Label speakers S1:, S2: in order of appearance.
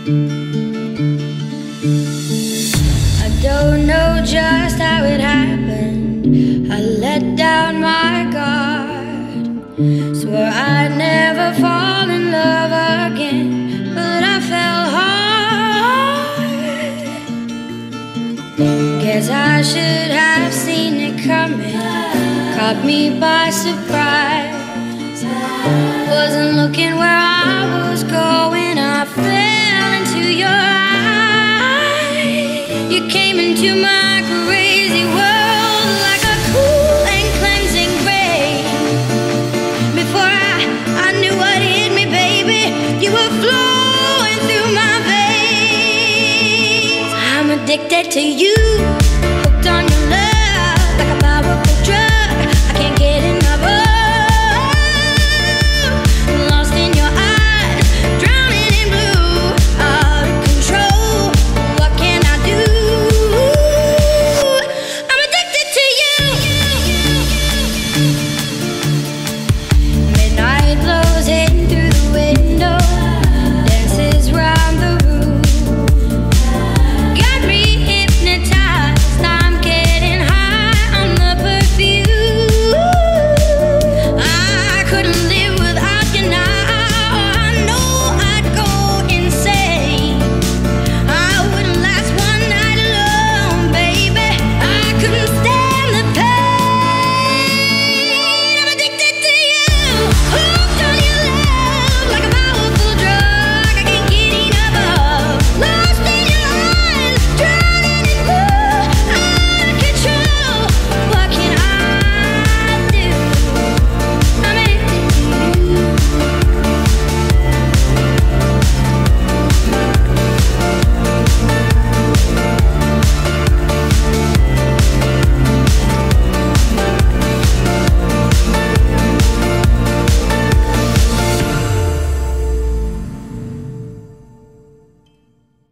S1: I don't know just how it happened. I let down my guard, swore I'd never fall in love again, but I fell hard. Guess I should have seen it coming, caught me by surprise. Wasn't looking where I was going, I fell into your eyes. You came into my crazy world like a cool and cleansing rain. Before I knew what hit me, baby, you were flowing through my veins. I'm addicted to you.